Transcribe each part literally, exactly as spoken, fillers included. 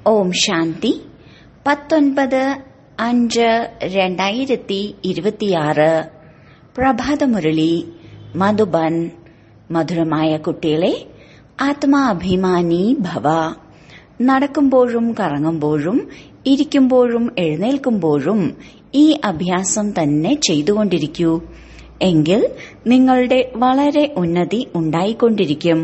ഓം ശാന്തി. പത്തൊൻപത് അഞ്ച് രണ്ടായിരത്തി ഇരുപത്തിയാറ് പ്രഭാതമുരളി മധുബൻ. മധുരമായ കുട്ടികളെ, ആത്മാഭിമാനി ഭവ. നടക്കുമ്പോഴും കറങ്ങുമ്പോഴും ഇരിക്കുമ്പോഴും എഴുന്നേൽക്കുമ്പോഴും ഈ അഭ്യാസം തന്നെ ചെയ്തുകൊണ്ടിരിക്കൂ. എങ്കിൽ നിങ്ങളുടെ വളരെ ഉന്നതി ഉണ്ടായിക്കൊണ്ടിരിക്കും.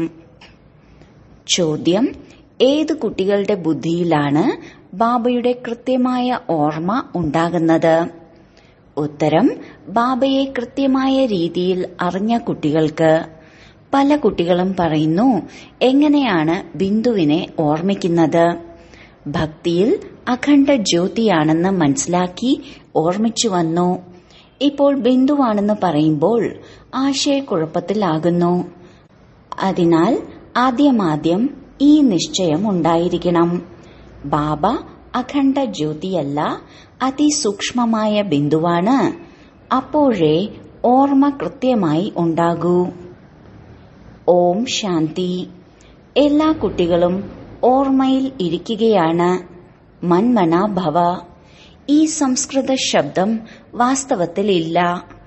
ചോദ്യം: ഏത് കുട്ടികളുടെ ബുദ്ധിയിലാണ് ബാബയുടെ കൃത്യമായ ഓർമ്മ ഉണ്ടാകുന്നത്? ഉത്തരം: ബാബയെ കൃത്യമായ രീതിയിൽ അറിഞ്ഞ കുട്ടികൾക്ക്. പല കുട്ടികളും പറയുന്നു, എങ്ങനെയാണ് ബിന്ദുവിനെ ഓർമ്മിക്കുന്നത്? ഭക്തിയിൽ അഖണ്ഡ ജ്യോതിയാണെന്ന് മനസ്സിലാക്കി ഓർമ്മിച്ചു വന്നു. ഇപ്പോൾ ബിന്ദുവാണെന്ന് പറയുമ്പോൾ ആശയക്കുഴപ്പത്തിലാകുന്നു. അതിനാൽ ആദ്യമാദ്യം ഈ നിശ്ചയം ഉണ്ടായിരിക്കണം. ബാബ അഖണ്ഡ ജ്യോതിയല്ല, അതിസൂക്ഷ്മമായ ബിന്ദുവാണ്. അപ്പോഴേ ഓർമ്മ കൃത്യമായി ഉണ്ടാകൂ. ഓം ശാന്തി. എല്ലാ കുട്ടികളും ഓർമ്മയിൽ ഇരിക്കുകയാണ്. മന്മന ഭവ. ഈ സംസ്കൃത ശബ്ദം വാസ്തവത്തിലില്ല.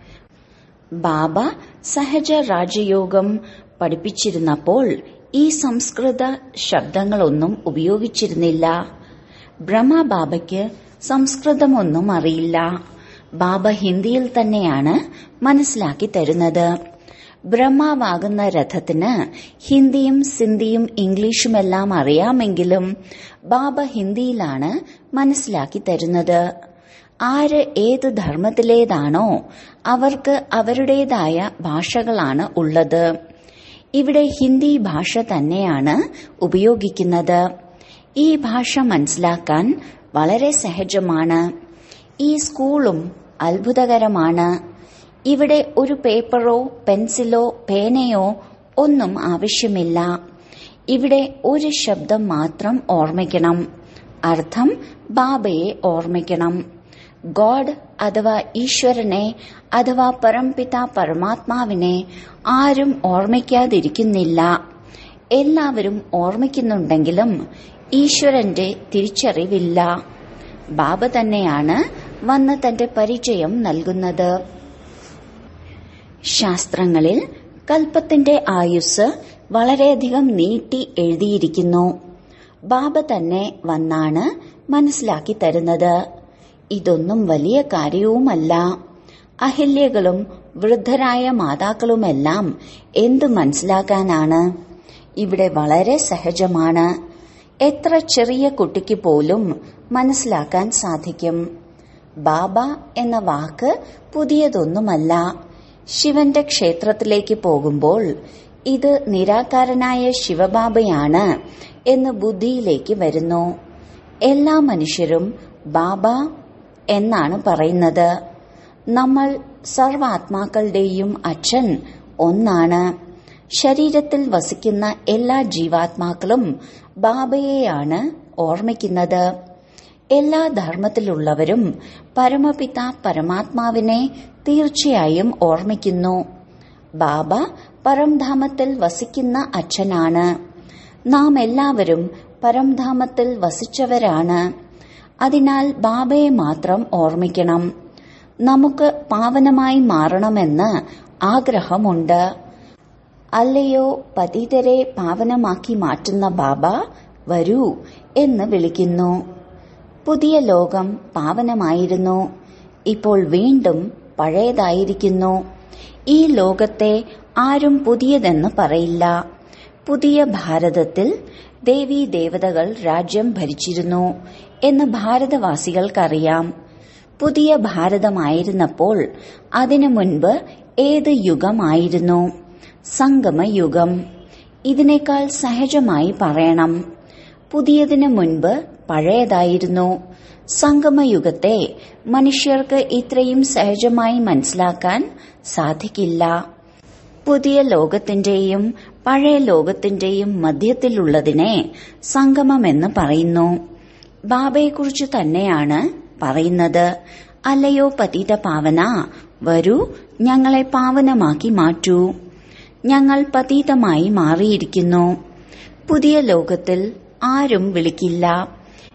ബാബ സഹജ രാജയോഗം പഠിപ്പിച്ചിരുന്നപ്പോൾ ഈ സംസ്കൃത ശബ്ദങ്ങളൊന്നും ഉപയോഗിച്ചിരുന്നില്ല. ബ്രഹ്മബാബയ്ക്ക് സംസ്കൃതമൊന്നും അറിയില്ല. ബാബ ഹിന്ദിയിൽ തന്നെയാണ് മനസ്സിലാക്കി തരുന്നത്. ബ്രഹ്മാവാകുന്ന രഥത്തിന് ഹിന്ദിയും സിന്ധിയും ഇംഗ്ലീഷുമെല്ലാം അറിയാമെങ്കിലും ബാബ ഹിന്ദിയിലാണ് മനസ്സിലാക്കി തരുന്നത്. ആര് ഏത് ധർമ്മത്തിലേതാണോ അവർക്ക് അവരുടേതായ ഭാഷകളാണ് ഉള്ളത്. ഇവിടെ ഹിന്ദി ഭാഷ തന്നെയാണ് ഉപയോഗിക്കുന്നത്. ഈ ഭാഷ മനസ്സിലാക്കാൻ വളരെ സഹജമാണ്. ഈ സ്കൂളും അത്ഭുതകരമാണ്. ഇവിടെ ഒരു പേപ്പറോ പെൻസിലോ പേനയോ ഒന്നും ആവശ്യമില്ല. ഇവിടെ ഒരു ശബ്ദം മാത്രം ഓർമ്മിക്കണം. അർത്ഥം ബാബയെ ഓർമ്മിക്കണം. ഗോഡ് അഥവാ ഈശ്വരനെ അഥവാ പരംപിത പരമാത്മാവിനെ ആരും ഓർമ്മിക്കാതിരിക്കുന്നില്ല. എല്ലാവരും ഓർമ്മിക്കുന്നുണ്ടെങ്കിലും ഈശ്വരന്റെ തിരിച്ചറിവില്ല. ബാബ തന്നെയാണ് വന്ന് തന്റെ പരിചയം നൽകുന്നത്. ശാസ്ത്രങ്ങളിൽ കൽപ്പത്തിന്റെ ആയുസ് വളരെയധികം നീട്ടി എഴുതിയിരിക്കുന്നു. ബാബ തന്നെ വന്നാണ് മനസ്സിലാക്കി തരുന്നത്. ഇതൊന്നും വലിയ കാര്യവുമല്ല. അഹില്യകളും വൃദ്ധരായ മാതാക്കളുമെല്ലാം എന്തു മനസ്സിലാക്കാനാണ്? ഇവിടെ വളരെ സഹജമാണ്. എത്ര ചെറിയ കുട്ടിക്ക് പോലും മനസ്സിലാക്കാൻ സാധിക്കും. ബാബ എന്ന വാക്ക് പുതിയതൊന്നുമല്ല. ശിവന്റെ ക്ഷേത്രത്തിലേക്ക് പോകുമ്പോൾ ഇത് നിരാകാരനായ ശിവബാബയാണ് എന്ന് ബുദ്ധിയിലേക്ക് വരുന്നു. എല്ലാ മനുഷ്യരും ബാബ എന്നാണ് പറയുന്നത്. നമ്മൾ സർവാത്മാക്കളുടെയും അച്ഛൻ ഒന്നാണ്. ശരീരത്തിൽ വസിക്കുന്ന എല്ലാ ജീവാത്മാക്കളും ബാബയെയാണ് ഓർമ്മിക്കുന്നത്. എല്ലാ ധർമ്മത്തിലുള്ളവരും പരമപിത പരമാത്മാവിനെ തീർച്ചയായും ഓർമ്മിക്കുന്നു. ബാബ പരംധാമത്തിൽ വസിക്കുന്ന അച്ഛനാണ്. നാം എല്ലാവരും പരംധാമത്തിൽ വസിച്ചവരാണ്. അതിനാൽ ബാബയെ മാത്രം ഓർമ്മിക്കണം. നമുക്ക് പാവനമായി മാറണമെന്ന് ആഗ്രഹമുണ്ട്. അല്ലയോ പതിതരെ പാവനമാക്കി മാറ്റുന്ന ബാബ, വരൂ എന്ന് വിളിക്കുന്നു. പുതിയ ലോകം പാവനമായിരുന്നു. ഇപ്പോൾ വീണ്ടും പഴയതായിരിക്കുന്നു. ഈ ലോകത്തെ ആരും പുതിയതെന്ന് പറയില്ല. പുതിയ ഭാരതത്തിൽ ദേവീ ദേവതകൾ രാജ്യം ഭരിച്ചിരുന്നു എന്ന് ഭാരതവാസികൾക്കറിയാം. പുതിയ ഭാരതമായിരുന്നപ്പോൾ അതിനു മുൻപ് ഏത് യുഗമായിരുന്നു? സംഗമയുഗം. ഇതിനേക്കാൾ സഹജമായി പറയണം, പുതിയതിനു മുൻപ് പഴയതായിരുന്നു. സംഗമയുഗത്തെ മനുഷ്യർക്ക് ഇത്രയും സഹജമായി മനസ്സിലാക്കാൻ സാധിക്കില്ല. പുതിയ ലോകത്തിന്റെയും പഴയ ലോകത്തിന്റെയും മധ്യത്തിലുള്ളതിനെ സംഗമമെന്ന് പറയുന്നു. ബാബയെക്കുറിച്ച് തന്നെയാണ് പറയുന്നത്. അല്ലയോ പതിത പാവന, വരൂ ഞങ്ങളെ പാവനമാക്കി മാറ്റൂ. ഞങ്ങൾ പതീതമായി മാറിയിരിക്കുന്നു. പുതിയ ലോകത്തിൽ ആരും വിളിക്കില്ല.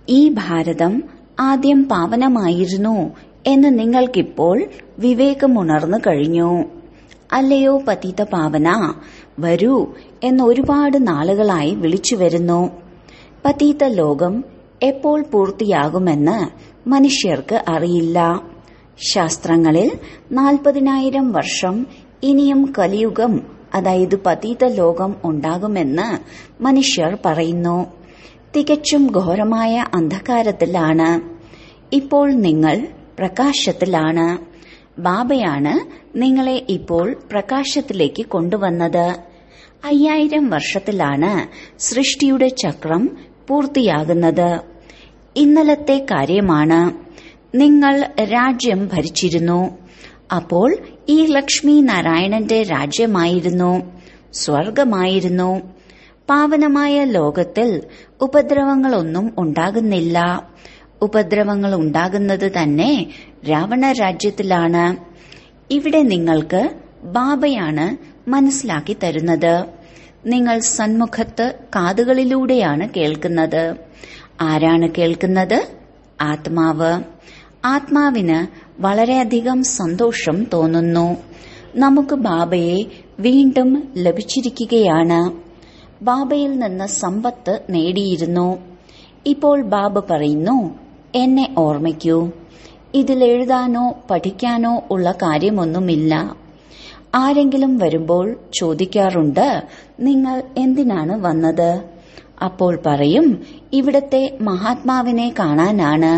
ഈ ഭാരതം ആദ്യം പാവനമായിരുന്നു എന്ന് നിങ്ങൾക്കിപ്പോൾ വിവേകമുണർന്നു കഴിഞ്ഞു. അല്ലയോ പതിത പാവന, വരൂ എന്ന് ഒരുപാട് നാളുകളായി വിളിച്ചു വരുന്നു. പതിത ലോകം എപ്പോൾ പൂർത്തിയാകുമെന്ന് മനുഷ്യർക്ക് അറിയില്ല. ശാസ്ത്രങ്ങളിൽ നാൽപ്പതിനായിരം വർഷം ഇനിയും കലിയുഗം, അതായത് പതിത ലോകം ഉണ്ടാകുമെന്ന് മനുഷ്യർ പറയുന്നു. തികച്ചും ഘോരമായ അന്ധകാരത്തിലാണ്. ഇപ്പോൾ നിങ്ങൾ പ്രകാശത്തിലാണ്. ബാബയാണ് നിങ്ങളെ ഇപ്പോൾ പ്രകാശത്തിലേക്ക് കൊണ്ടുവന്നത്. അയ്യായിരം വർഷത്തിലാണ് സൃഷ്ടിയുടെ ചക്രം പൂർത്തിയാകുന്നത്. ഇന്നലത്തെ കാര്യമാണ്. നിങ്ങൾ രാജ്യം ഭരിച്ചിരുന്നു. അപ്പോൾ ഈ ലക്ഷ്മി നാരായണന്റെ രാജ്യമായിരുന്നു, സ്വർഗമായിരുന്നു. പാവനമായ ലോകത്തിൽ ഉപദ്രവങ്ങളൊന്നും ഉണ്ടാകുന്നില്ല. ഉപദ്രവങ്ങൾ ഉണ്ടാകുന്നത് തന്നെ രാവണ രാജ്യത്തിലാണ്. ഇവിടെ നിങ്ങൾക്ക് ബാബയാണ് മനസ്സിലാക്കി തരുന്നത്. നിങ്ങൾ സന്മുഖത്ത് കാതുകളിലൂടെയാണ് കേൾക്കുന്നത്. ആരാണ് കേൾക്കുന്നത്? ആത്മാവ്. ആത്മാവിന് വളരെയധികം സന്തോഷം തോന്നുന്നു. നമുക്ക് ബാബയെ വീണ്ടും ലഭിച്ചിരിക്കുകയാണ്. ബാബയിൽ നിന്ന് സമ്പത്ത് നേടിയിരുന്നു. ഇപ്പോൾ ബാബ പറയുന്നു, എന്നെ ഓർമ്മിക്കൂ. ഇതിൽ എഴുതാനോ പഠിക്കാനോ ഉള്ള കാര്യമൊന്നുമില്ല. ആരെങ്കിലും വരുമ്പോൾ ചോദിക്കാറുണ്ട്, നിങ്ങൾ എന്തിനാണ് വന്നത്? അപ്പോൾ പറയും, ഇവിടത്തെ മഹാത്മാവിനെ കാണാനാണ്.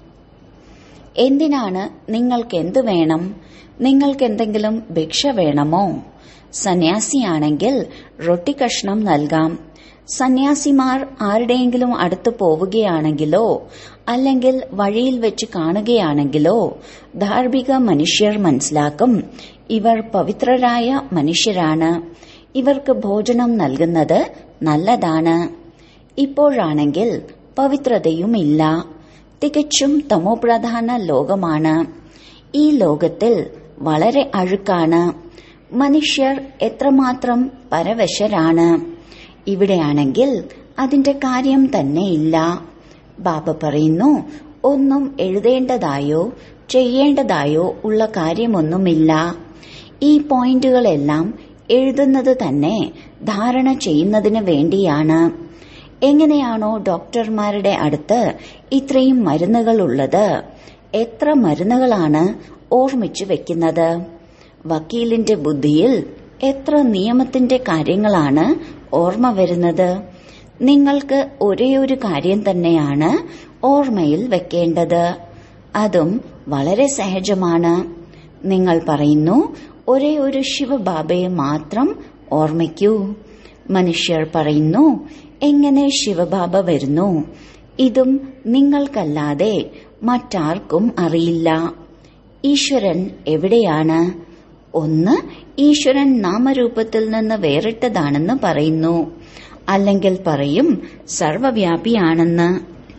എന്തിനാണ്? നിങ്ങൾക്കെന്ത് വേണം? നിങ്ങൾക്കെന്തെങ്കിലും ഭിക്ഷ വേണമോ? സന്യാസിയാണെങ്കിൽ റൊട്ടിക്കഷ്ണം നൽകാം. സന്യാസിമാർ ആരുടെയെങ്കിലും അടുത്ത് പോവുകയാണെങ്കിലോ അല്ലെങ്കിൽ വഴിയിൽ വെച്ച് കാണുകയാണെങ്കിലോ ധാർമ്മിക മനുഷ്യർ മനസ്സിലാക്കും, ഇവർ പവിത്രരായ മനുഷ്യരാണ്. ഇവർക്ക് ഭോജനം നൽകുന്നത് നല്ലതാണ്. ഇപ്പോഴാണെങ്കിൽ പവിത്രതയുമില്ല. തികച്ചും തമോപ്രധാന ലോകമാണ്. ഈ ലോകത്തിൽ വളരെ അഴുക്കാണ്. മനുഷ്യർ എത്രമാത്രം പരവശരാണ്. ഇവിടെയാണെങ്കിൽ അതിന്റെ കാര്യം തന്നെയില്ല. ബാബ പറയുന്നു, ഒന്നും എഴുതേണ്ടതായോ ചെയ്യേണ്ടതായോ ഉള്ള കാര്യമൊന്നുമില്ല. ഈ പോയിന്റുകളെല്ലാം എഴുതുന്നത് തന്നെ ധാരണ ചെയ്യുന്നതിന് വേണ്ടിയാണ്. എങ്ങനെയാണോ ഡോക്ടർമാരുടെ അടുത്ത് ഇത്രയും മരുന്നുകൾ ഉള്ളത്, എത്ര മരുന്നുകളാണ് ഓർമ്മിച്ചു വെക്കുന്നത്? വക്കീലിന്റെ ബുദ്ധിയിൽ എത്ര നിയമത്തിന്റെ കാര്യങ്ങളാണ് ഓർമ്മ വരുന്നത്? നിങ്ങൾക്ക് ഒരേയൊരു കാര്യം തന്നെയാണ് ഓർമ്മയിൽ വെക്കേണ്ടത്. അതും വളരെ സഹജമാണ്. നിങ്ങൾ പറയുന്നു, ഒരേ ഒരു ശിവബാബയെ മാത്രം ഓർമ്മിക്കൂ. മനുഷ്യർ പറയുന്നു, എങ്ങനെ ശിവബാബ വരുന്നു? ഇതും നിങ്ങൾക്കല്ലാതെ മറ്റാർക്കും അറിയില്ല. ഈശ്വരൻ എവിടെയാണ്? ഒന്ന്, ഈശ്വരൻ നാമരൂപത്തിൽ നിന്ന് വേറിട്ടതാണെന്ന് പറയുന്നു. അല്ലെങ്കിൽ പറയും സർവവ്യാപിയാണെന്ന്.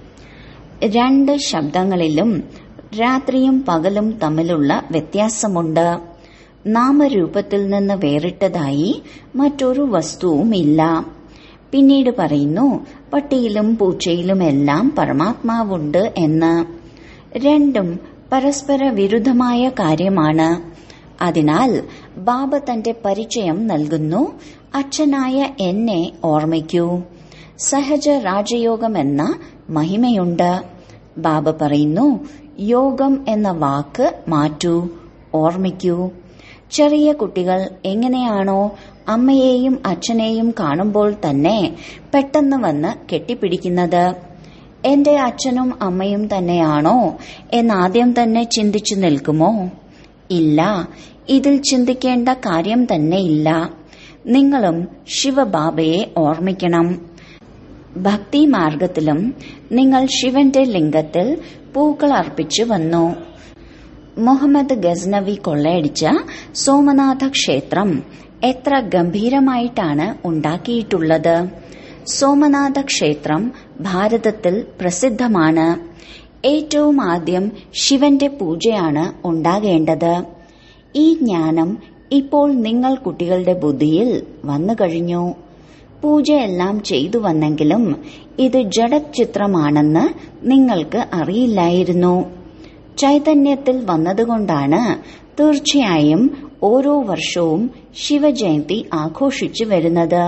രണ്ട് ശബ്ദങ്ങളിലും രാത്രിയും പകലും തമ്മിലുള്ള വ്യത്യാസമുണ്ട്. നാമരൂപത്തിൽ നിന്ന് വേറിട്ടതായി മറ്റൊരു വസ്തുവുമില്ല. പിന്നീട് പറയുന്നു, പട്ടിയിലും പൂച്ചയിലുമെല്ലാം പരമാത്മാവുണ്ട് എന്ന്. രണ്ടും പരസ്പര വിരുദ്ധമായ കാര്യമാണ്. അതിനാൽ ബാബ തന്റെ പരിചയം നൽകുന്നു, അച്ഛനായ എന്നെ ഓർമ്മിക്കൂ. സഹജ രാജയോഗമെന്ന മഹിമയുണ്ട്. ബാബ പറയുന്നു, യോഗം എന്ന വാക്ക് മാറ്റൂ, ഓർമ്മിക്കൂ. ചെറിയ കുട്ടികൾ എങ്ങനെയാണോ അമ്മയെയും അച്ഛനെയും കാണുമ്പോൾ തന്നെ പെട്ടെന്ന് വന്ന് കെട്ടിപ്പിടിക്കുന്നത്, എന്റെ അച്ഛനും അമ്മയും തന്നെയാണോ എന്നാദ്യം തന്നെ ചിന്തിച്ചു നിൽക്കുമോ? ഇല്ല, ഇതിൽ ചിന്തിക്കേണ്ട കാര്യം തന്നെയില്ല. നിങ്ങളും ശിവബാബയെ ഓർമ്മിക്കണം. ഭക്തി മാർഗത്തിലും നിങ്ങൾ ശിവന്റെ ലിംഗത്തിൽ പൂക്കൾ അർപ്പിച്ചു വന്നു. മുഹമ്മദ് ഗസ്നവി കൊള്ളയടിച്ച സോമനാഥ ക്ഷേത്രം എത്ര ഗംഭീരമായിട്ടാണ് ഉണ്ടാക്കിയിട്ടുള്ളത്. സോമനാഥ ക്ഷേത്രം ഭാരതത്തിൽ പ്രസിദ്ധമാണ്. ഏറ്റവും ആദ്യം ശിവന്റെ പൂജയാണ് ഉണ്ടാകേണ്ടത്. ഈ ജ്ഞാനം ഇപ്പോൾ നിങ്ങൾ കുട്ടികളുടെ ബുദ്ധിയിൽ വന്നു കഴിഞ്ഞു. പൂജയെല്ലാം ചെയ്തു വന്നെങ്കിലും ഇത് ജഡചിത്രമാണെന്ന് നിങ്ങൾക്ക് അറിയില്ലായിരുന്നു. ചൈതന്യത്തിൽ വന്നതുകൊണ്ടാണ് തീർച്ചയായും ഓരോ വർഷവും ശിവജയന്തി ആഘോഷിച്ചു വരുന്നത്.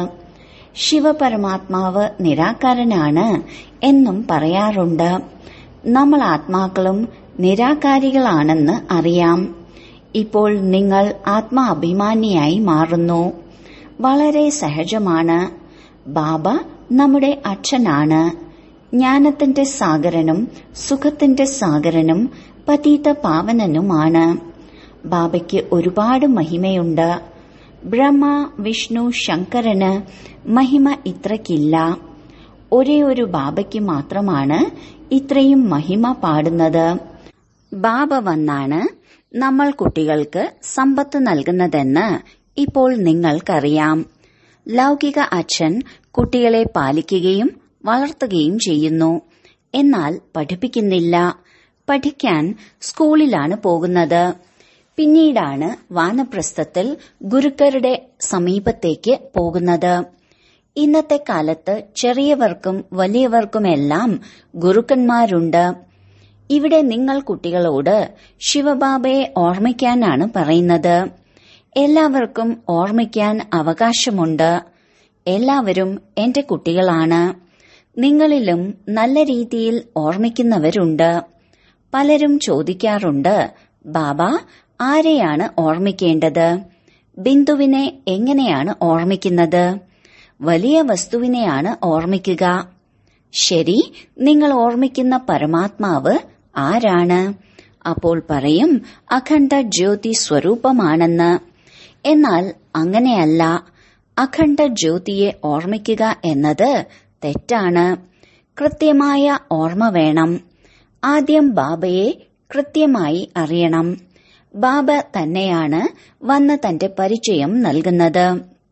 ശിവപരമാത്മാവ് നിരാകാരനാണ് എന്നും പറയാറുണ്ട്. നമ്മൾ ആത്മാക്കളും നിരാകാരികളാണെന്ന് അറിയാം. ഇപ്പോൾ നിങ്ങൾ ആത്മാഭിമാനിയായി മാറുന്നു. വളരെ സഹജമാണ്. ബാബ നമ്മുടെ അച്ഛനാണ്. ജ്ഞാനത്തിന്റെ സാഗരനും സുഖത്തിന്റെ സാഗരനും പതീത പാവനനുമാണ്. ബാബയ്ക്ക് ഒരുപാട് മഹിമയുണ്ട്. ബ്രഹ്മ, വിഷ്ണു, ശങ്കരന് മഹിമ ഇത്രയ്ക്കില്ല. ഒരേ ഒരു ബാബയ്ക്ക് മാത്രമാണ് ഇത്രയും മഹിമ പാടുന്നത്. ബാബ വന്നാണ് നമ്മൾ കുട്ടികൾക്ക് സമ്പത്ത് നൽകുന്നതെന്ന് ഇപ്പോൾ നിങ്ങൾക്കറിയാം. ലൗകിക അച്ഛൻ കുട്ടികളെ പാലിക്കുകയും വളർത്തുകയും ചെയ്യുന്നു. എന്നാൽ പഠിപ്പിക്കുന്നില്ല. പഠിക്കാൻ സ്കൂളിലാണ് പോകുന്നത്. പിന്നീടാണ് വാനപ്രസ്ഥത്തിൽ ഗുരുക്കരുടെ സമീപത്തേക്ക് പോകുന്നത്. ഇന്നത്തെ കാലത്ത് ചെറിയവർക്കും വലിയവർക്കുമെല്ലാം ഗുരുക്കന്മാരുണ്ട്. ഇവിടെ നിങ്ങൾ കുട്ടികളോട് ശിവബാബയെ ഓർമ്മിക്കാനാണ് പറയുന്നത്. എല്ലാവർക്കും ഓർമ്മിക്കാൻ അവകാശമുണ്ട്. എല്ലാവരും എന്റെ കുട്ടികളാണ്. നിങ്ങളിലും നല്ല രീതിയിൽ ഓർമ്മിക്കുന്നവരുണ്ട്. പലരും ചോദിക്കാറുണ്ട്, ബാബ ആരെയാണ് ഓർമ്മിക്കേണ്ടത്? ബിന്ദുവിനെ എങ്ങനെയാണ് ഓർമ്മിക്കുന്നത്? വലിയ വസ്തുവിനെയാണ് ഓർമ്മിക്കുക. ശരി, നിങ്ങൾ ഓർമ്മിക്കുന്ന പരമാത്മാവ് ആരാണ്? അപ്പോൾ പറയും അഖണ്ഡ ജ്യോതി സ്വരൂപമാണെന്ന്. എന്നാൽ അങ്ങനെയല്ല. അഖണ്ഡ ജ്യോതിയെ ഓർമ്മിക്കുക എന്നത് തെറ്റാണ്. കൃത്യമായ ഓർമ്മ വേണം. ആദ്യം ബാബയെ കൃത്യമായി അറിയണം. ബാബ തന്നെയാണ് വന്ന് തന്റെ പരിചയം നൽകുന്നത്.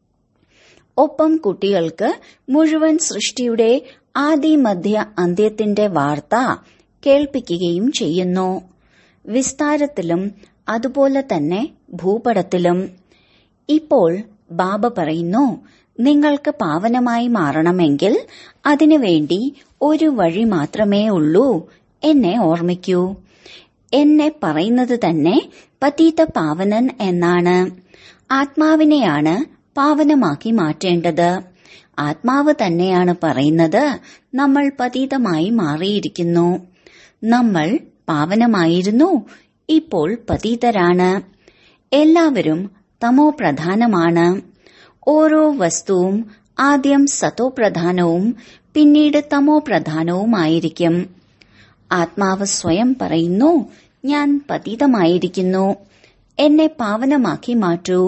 ഒപ്പം കുട്ടികൾക്ക് മുഴുവൻ സൃഷ്ടിയുടെ ആദി മധ്യ അന്ത്യത്തിന്റെ വാർത്ത കേൾപ്പിക്കുകയും ചെയ്യുന്നു. വിസ്താരത്തിലും അതുപോലെ തന്നെ ഭൂപടത്തിലും. ഇപ്പോൾ ബാബ പറയുന്നു, നിങ്ങൾക്ക് പാവനമായി മാറണമെങ്കിൽ അതിനുവേണ്ടി ഒരു വഴി മാത്രമേ ഉള്ളൂ. എന്നെ ഓർമ്മിക്കൂ. എന്നെ പറയുന്നത് തന്നെ പതീത പാവനൻ എന്നാണ്. ആത്മാവിനെയാണ് പാവനമാക്കി മാറ്റേണ്ടത്. ആത്മാവ് തന്നെയാണ് പറയുന്നത് നമ്മൾ പതീതമായി മാറിയിരിക്കുന്നു. നമ്മൾ പാവനമായിരുന്നു, ഇപ്പോൾ പതീതരാണ്. എല്ലാവരും തമോ പ്രധാനമാണ്. ഓരോ വസ്തുവും ആദ്യം സതോ പ്രധാനവും പിന്നീട് തമോ പ്രധാനവുമായിരിക്കും. ആത്മാവ് സ്വയം പറയുന്നു, ഞാൻ പതീതമായിരിക്കുന്നു, എന്നെ പാവനമാക്കി മാറ്റൂ.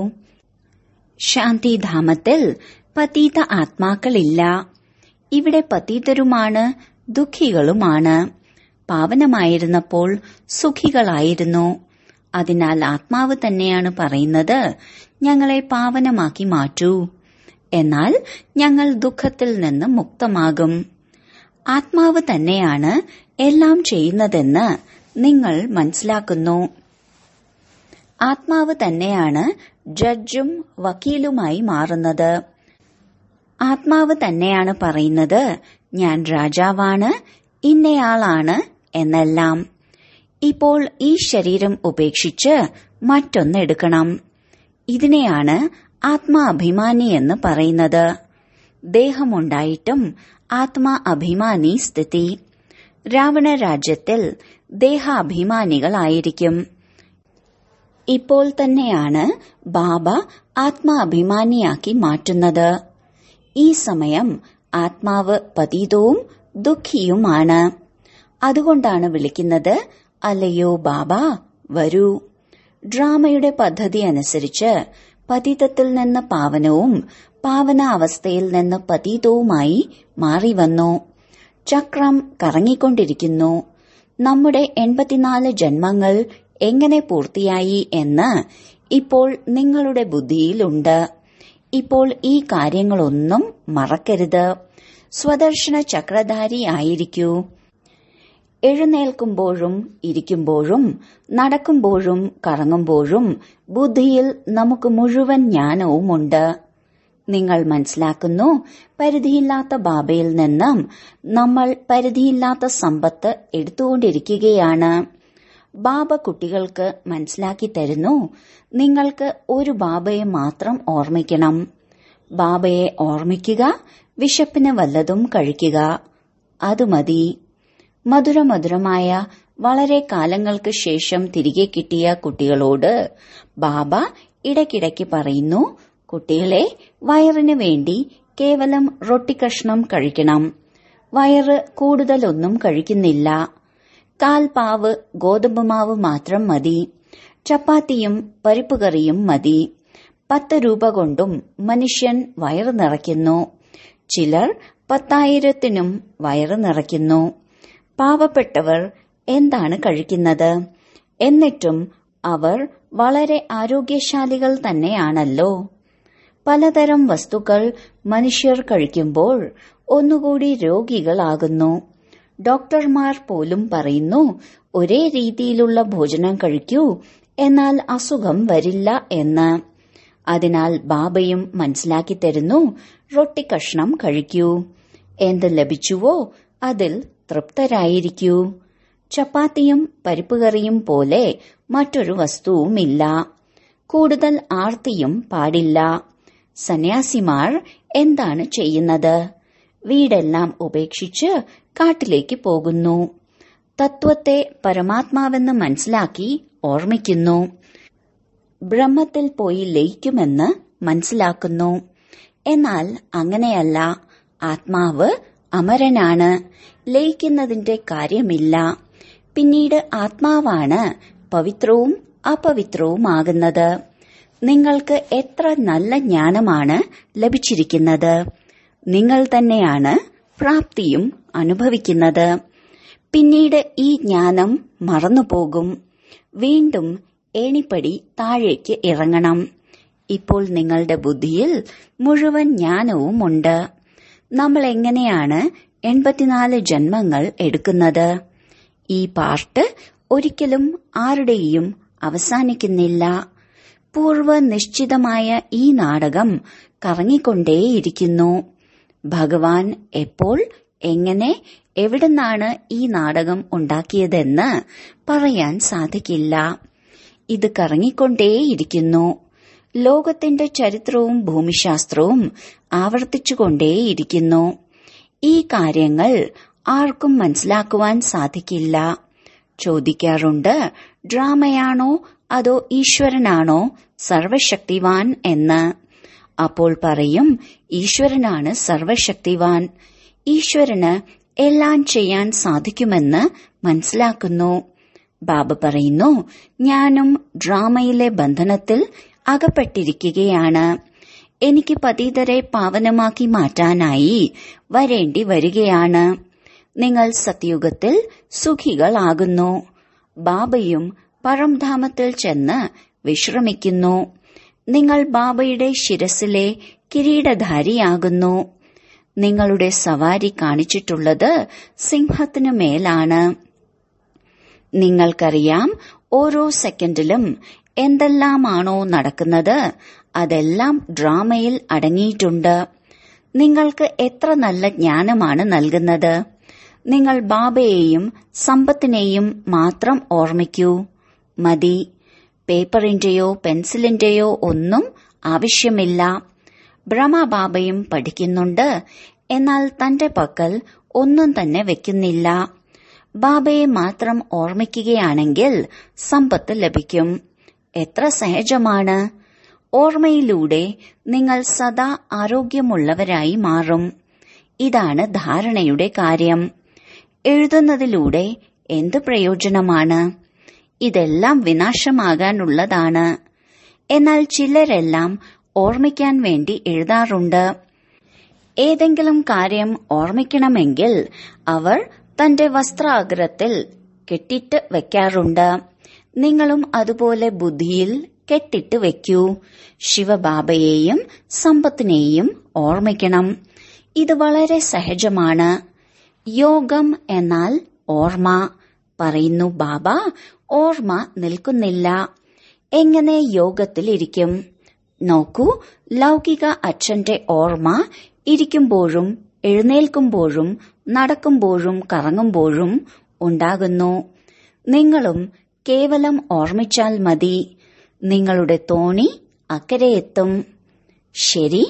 ശാന്തിധാമത്തിൽ പതീത ആത്മാക്കളില്ല. ഇവിടെ പതീതരുമാണ്, ദുഃഖികളുമാണ്. പാവനമായിരുന്നപ്പോൾ സുഖികളായിരുന്നു. അതിനാൽ ആത്മാവ് തന്നെയാണ് പറയുന്നത്, ഞങ്ങളെ പാവനമാക്കി മാറ്റൂ. എന്നാൽ ഞങ്ങൾ ദുഃഖത്തിൽ നിന്ന് മുക്തമാകും. ആത്മാവ് തന്നെയാണ് എല്ലാം ചെയ്യുന്നതെന്ന് നിങ്ങൾ മനസ്സിലാക്കുന്നു. ആത്മാവ് തന്നെയാണ് ജഡ്ജും വക്കീലുമായി മാറുന്നത്. ആത്മാവ് തന്നെയാണ് പറയുന്നത്, ഞാൻ രാജാവാണ്, ഇന്നയാളാണ് എന്നെല്ലാം. ഇപ്പോൾ ഈ ശരീരം ഉപേക്ഷിച്ച് മറ്റൊന്നെടുക്കണം. ഇതിനെയാണ് ആത്മാ അഭിമാനി എന്ന് പറയുന്നത്. ദേഹമുണ്ടായിട്ടും ആത്മാ അഭിമാനി സ്ഥിതി. രാവണ രാജ്യത്തിൽ ദേഹാഭിമാനികളായിരിക്കും. ഇപ്പോൾ തന്നെയാണ് ബാബ ആത്മാഭിമാനിയാക്കി മാറ്റുന്നത്. ഈ സമയം ആത്മാവ് പതീതവും ദുഃഖിയുമാണ്. അതുകൊണ്ടാണ് വിളിക്കുന്നത്, അല്ലയോ ബാബ വരൂ. ഡ്രാമയുടെ പദ്ധതി അനുസരിച്ച് പതീതത്തിൽ നിന്ന് പാവനവും പാവനാവസ്ഥയിൽ നിന്ന് പതീതവുമായി മാറിവന്നു. ചക്രം കറങ്ങിക്കൊണ്ടിരിക്കുന്നു. നമ്മുടെ എൺപത്തിനാല് ജന്മങ്ങൾ എങ്ങനെ പൂർത്തിയായി എന്ന് ഇപ്പോൾ നിങ്ങളുടെ ബുദ്ധിയിലുണ്ട്. ഇപ്പോൾ ഈ കാര്യങ്ങളൊന്നും മറക്കരുത്. സ്വദർശന ചക്രധാരി ആയിരിക്കൂ. എഴുന്നേൽക്കുമ്പോഴും ഇരിക്കുമ്പോഴും നടക്കുമ്പോഴും കറങ്ങുമ്പോഴും ബുദ്ധിയിൽ നമുക്ക് മുഴുവൻ ജ്ഞാനവുമുണ്ട്. നിങ്ങൾ മനസ്സിലാക്കുന്നു, പരിധിയില്ലാത്ത ബാബയിൽ നിന്നും നമ്മൾ പരിധിയില്ലാത്ത സമ്പത്ത് എടുത്തുകൊണ്ടിരിക്കുകയാണ്. ബാബ കുട്ടികൾക്ക് മനസ്സിലാക്കി തരുന്നു, നിങ്ങൾക്ക് ഒരു ബാബയെ മാത്രം ഓർമ്മിക്കണം. ബാബയെ ഓർമ്മിക്കുക, വിശപ്പിന് വല്ലതും കഴിക്കുക, അത് മതി. മധുരമധുരമായ വളരെ കാലങ്ങൾക്ക് ശേഷം തിരികെ കിട്ടിയ കുട്ടികളോട് ബാബ ഇടയ്ക്കിടയ്ക്ക് പറയുന്നു, കുട്ടികളെ, വയറിന് വേണ്ടി കേവലം റൊട്ടിക്കഷ്ണം കഴിക്കണം. വയറ് കൂടുതലൊന്നും കഴിക്കുന്നില്ല. കാൽപാവ് ഗോതമ്പ് മാവ് മാത്രം മതി. ചപ്പാത്തിയും പരിപ്പുകറിയും മതി. പത്ത് രൂപ കൊണ്ടും മനുഷ്യൻ വയറ് നിറയ്ക്കുന്നു. ചിലർ പത്തായിരത്തിനും വയറ് നിറയ്ക്കുന്നു. പാവപ്പെട്ടവർ എന്താണ് കഴിക്കുന്നത്? എന്നിട്ടും അവർ വളരെ ആരോഗ്യശാലികൾ തന്നെയാണല്ലോ. പലതരം വസ്തുക്കൾ മനുഷ്യർ കഴിക്കുമ്പോൾ ഒന്നുകൂടി രോഗികളാകുന്നു. ഡോക്ടർമാർ പോലും പറയുന്നു, ഒരേ രീതിയിലുള്ള ഭോജനം കഴിക്കൂ, എന്നാൽ അസുഖം വരില്ല എന്ന്. അതിനാൽ ബാബയും മനസ്സിലാക്കി തരുന്നു, റൊട്ടിക്കഷ്ണം കഴിക്കൂ. എന്ത് ലഭിച്ചുവോ അതിൽ തൃപ്തരായിരിക്കൂ. ചപ്പാത്തിയും പരിപ്പുകറിയും പോലെ മറ്റൊരു വസ്തുവുമില്ല. കൂടുതൽ ആർത്തിയും പാടില്ല. സന്യാസിമാർ എന്താണ് ചെയ്യുന്നത്? വീടെല്ലാം ഉപേക്ഷിച്ച് കാട്ടിലേക്ക് പോകുന്നു. തത്വത്തെ പരമാത്മാവെന്ന് മനസ്സിലാക്കി ഓർമ്മിക്കുന്നു. ബ്രഹ്മത്തിൽ പോയി ലയിക്കുമെന്ന് മനസ്സിലാക്കുന്നു. എന്നാൽ അങ്ങനെയല്ല. ആത്മാവ് അമരനാണ്. ലയിക്കുന്നതിന്റെ കാര്യമില്ല. പിന്നീട് ആത്മാവാണ് പവിത്രവും അപവിത്രവുമാകുന്നത്. നിങ്ങൾക്ക് എത്ര നല്ല ജ്ഞാനമാണ് ലഭിച്ചിരിക്കുന്നത്. നിങ്ങൾ തന്നെയാണ് പ്രാപ്തിയും അനുഭവിക്കുന്നത്. പിന്നീട് ഈ ജ്ഞാനം മറന്നുപോകും. വീണ്ടും ഏണിപ്പടി താഴേക്ക് ഇറങ്ങണം. ഇപ്പോൾ നിങ്ങളുടെ ബുദ്ധിയിൽ മുഴുവൻ ജ്ഞാനവുമുണ്ട്. നമ്മൾ എങ്ങനെയാണ് എൺപത്തിനാല് ജന്മങ്ങൾ എടുക്കുന്നത്? ഈ പാർട്ട് ഒരിക്കലും ആരുടെയും അവസാനിക്കുന്നില്ല. പൂർവ്വ നിശ്ചിതമായ ഈ നാടകം കറങ്ങിക്കൊണ്ടേയിരിക്കുന്നു. ഭഗവാൻ എപ്പോൾ, എങ്ങനെ, എവിടുന്നാണ് ഈ നാടകം ഉണ്ടാക്കിയതെന്ന് പറയാൻ സാധിക്കില്ല. ഇത് കറങ്ങിക്കൊണ്ടേയിരിക്കുന്നു. ലോകത്തിന്റെ ചരിത്രവും ഭൂമിശാസ്ത്രവും ആവർത്തിച്ചുകൊണ്ടേയിരിക്കുന്നു. ഈ കാര്യങ്ങൾ ആർക്കും മനസ്സിലാക്കുവാൻ സാധിക്കില്ല. ചോദിക്കാറുണ്ട്, ഡ്രാമയാണോ അതോ ഈശ്വരനാണോ സർവശക്തിവാൻ എന്ന്. അപ്പോൾ പറയും, ഈശ്വരനാണ് സർവശക്തിവാൻ. ഈശ്വരന് എല്ലാം ചെയ്യാൻ സാധിക്കുമെന്ന് മനസ്സിലാക്കുന്നു. ബാബ പറയുന്നു, ഞാനും ഡ്രാമയിലെ ബന്ധനത്തിൽ അകപ്പെട്ടിരിക്കുകയാണ്. എനിക്ക് പതീതരെ പാവനമാക്കി മാറ്റാനായി വരേണ്ടി വരികയാണ്. നിങ്ങൾ സത്യുഗത്തിൽ സുഖികളാകുന്നു. ബാബയും പരംധാമത്തിൽ ചെന്ന് വിശ്രമിക്കുന്നു. നിങ്ങൾ ബാബയുടെ ശിരസിലെ കിരീടധാരിയാകുന്നു. നിങ്ങളുടെ സവാരി കാണിച്ചിട്ടുള്ളത് സിംഹത്തിനു മേലാണ്. നിങ്ങൾക്കറിയാം, ഓരോ സെക്കൻഡിലും എന്തെല്ലാമാണോ നടക്കുന്നത് അതെല്ലാം ഡ്രാമയിൽ അടങ്ങിയിട്ടുണ്ട്. നിങ്ങൾക്ക് എത്ര നല്ല ജ്ഞാനമാണ് നൽകുന്നത്. നിങ്ങൾ ബാബയെയും സമ്പത്തിനെയും മാത്രം ഓർമ്മിക്കൂ. മതി. പേപ്പറിന്റെയോ പെൻസിലിന്റെയോ ഒന്നും ആവശ്യമില്ല. ബ്രഹ്മബാബയും പഠിക്കുന്നുണ്ട്, എന്നാൽ തന്റെ പക്കൽ ഒന്നും തന്നെ വെക്കുന്നില്ല. ബാബയെ മാത്രം ഓർമ്മിക്കുകയാണെങ്കിൽ സമ്പത്ത് ലഭിക്കും. എത്ര സഹജമാണ്. ഓർമ്മയിലൂടെ നിങ്ങൾ സദാ ആരോഗ്യമുള്ളവരായി മാറും. ഇതാണ് ധാരണയുടെ കാര്യം. എഴുതുന്നതിലൂടെ എന്ത് പ്രയോജനമാണ്? ഇതെല്ലാം വിനാശമാകാനുള്ളതാണ്. എന്നാൽ ചിലരെല്ലാം ഓർമ്മിക്കാൻ വേണ്ടി എഴുതാറുണ്ട്. ഏതെങ്കിലും കാര്യം ഓർമ്മിക്കണമെങ്കിൽ അവർ തന്റെ വസ്ത്രാഗ്രത്തിൽ കെട്ടിട്ട് വെക്കാറുണ്ട്. നിങ്ങളും അതുപോലെ ബുദ്ധിയിൽ കെട്ടിട്ട് വെക്കൂ. ശിവബാബയെയും സമ്പത്തിനെയും ഓർമ്മിക്കണം. ഇത് വളരെ സഹജമാണ്. യോഗം എന്നാൽ ഓർമ്മ. പറയുന്നു ബാബ, ഓർമ്മ നിൽക്കുന്നില്ല. എങ്ങനെ യോഗത്തിലിരിക്കും? നോക്കൂ, ലൗകിക അച്ഛന്റെ ഓർമ്മ ഇരിക്കുമ്പോഴും എഴുന്നേൽക്കുമ്പോഴും നടക്കുമ്പോഴും കറങ്ങുമ്പോഴും ഉണ്ടാകുന്നു. നിങ്ങളും കേവലം ഓർമ്മിച്ചാൽ മതി, നിങ്ങളുടെ തോണി അക്കരെയെത്തും. ശരി.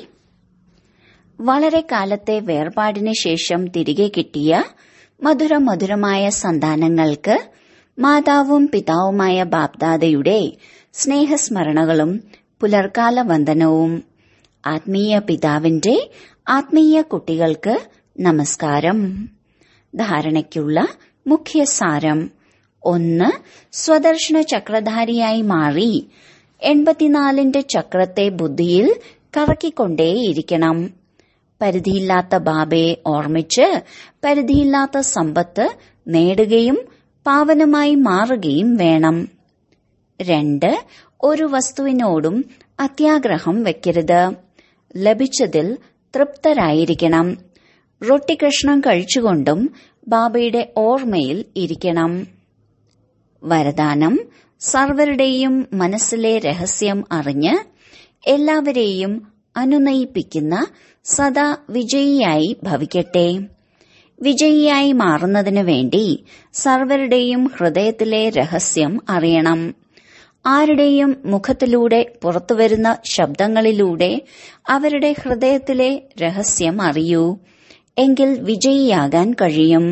വളരെ കാലത്തെ വേർപാടിന് ശേഷം തിരികെ കിട്ടിയ മധുര മധുരമായ സന്താനങ്ങൾക്ക് മാതാവും പിതാവുമായ ബാപ്ദാദയുടെ സ്നേഹസ്മരണകളും പുലർക്കാല വന്ദനവും. ആത്മീയ പിതാവിന്റെ ആത്മീയ കുട്ടികൾക്ക് നമസ്കാരം. ധാരണയ്ക്കുള്ള മുഖ്യ സാരം: ഒന്ന്, സ്വദർശന ചക്രധാരിയായി മാറി എൺപത്തിനാലിന്റെ ചക്രത്തെ ബുദ്ധിയിൽ കറക്കിക്കൊണ്ടേയിരിക്കണം. പരിധിയില്ലാത്ത ബാബയെ ഓർമ്മിച്ച് പരിധിയില്ലാത്ത സമ്പത്ത് നേടുകയും പാവനമായി മാറുകയും വേണം. രണ്ട്, ഒരു വസ്തുവിനോടും അത്യാഗ്രഹം വെക്കരുത്. ലഭിച്ചതിൽ തൃപ്തരായിരിക്കണം. റൊട്ടിക്കഷ്ണം കഴിച്ചുകൊണ്ടും ബാബയുടെ ഓർമ്മയിൽ ഇരിക്കണം. വരദാനം: സർവരുടെയും മനസ്സിലെ രഹസ്യം അറിഞ്ഞ് എല്ലാവരെയും അനുനയിപ്പിക്കുന്ന സദാ വിജയിയായി ഭവിക്കട്ടെ. വിജയിയായി മാറുന്നതിനു വേണ്ടി സർവരുടെയും ഹൃദയത്തിലെ രഹസ്യം അറിയണം. ആരുടെയും മുഖത്തിലൂടെ പുറത്തുവരുന്ന ശബ്ദങ്ങളിലൂടെ അവരുടെ ഹൃദയത്തിലെ രഹസ്യം അറിയൂ. എങ്കിൽ വിജയിയാകാൻ കഴിയും.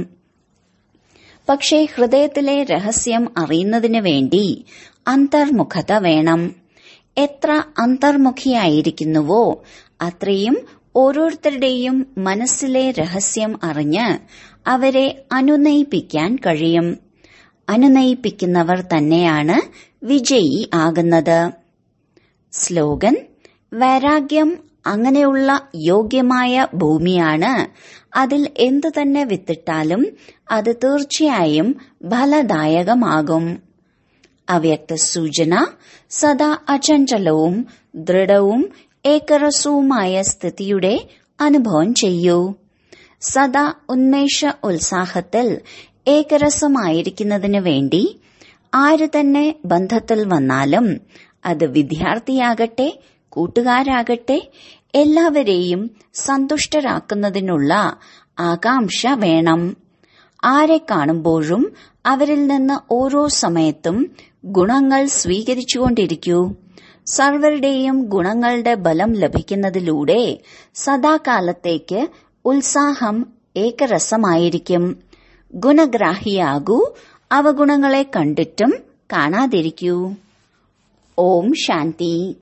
പക്ഷേ ഹൃദയത്തിലെ രഹസ്യം അറിയുന്നതിനു വേണ്ടി അന്തർമുഖത വേണം. എത്ര അന്തർമുഖിയായിരിക്കുന്നുവോ അത്രയും ഓരോരുത്തരുടെയും മനസ്സിലെ രഹസ്യം അറിഞ്ഞ് അവരെ അനുനയിപ്പിക്കാൻ കഴിയും. അനുനയിപ്പിക്കുന്നവർ തന്നെയാണ് വിജയി ആകുന്നത്. സ്ലോഗൻ: വൈരാഗ്യം അങ്ങനെയുള്ള യോഗ്യമായ ഭൂമിയാണ്. അതിൽ എന്തു തന്നെ വിത്തിട്ടാലും അത് തീർച്ചയായും ഫലദായകമാകും. അവ്യക്ത സൂചന: സദാ അചഞ്ചലവും ദൃഢവും ഏകരസവുമായ സ്ഥിതിയുടെ അനുഭവം ചെയ്യൂ. സദാ ഉന്മേഷ ഉത്സാഹത്തിൽ ഏകരസമായിരിക്കുന്നതിനു വേണ്ടി ആര് തന്നെ ബന്ധത്തിൽ വന്നാലും, അത് വിദ്യാർത്ഥിയാകട്ടെ കൂട്ടുകാരാകട്ടെ, എല്ലാവരെയും സന്തുഷ്ടരാക്കുന്നതിനുള്ള ആകാംക്ഷ വേണം. ആരെ കാണുമ്പോഴും അവരിൽ നിന്ന് ഓരോ സമയത്തും ഗുണങ്ങൾ സ്വീകരിച്ചുകൊണ്ടിരിക്കൂ. സർവരുടെയും ഗുണങ്ങളുടെ ബലം ലഭിക്കുന്നതിലൂടെ സദാകാലത്തേക്ക് ഉത്സാഹം ഏകരസമായിരിക്കും. ഗുണഗ്രാഹിയാകൂ. അവഗുണങ്ങളെ കണ്ടിട്ടും കാണാതിരിക്കൂ. ഓം ശാന്തി.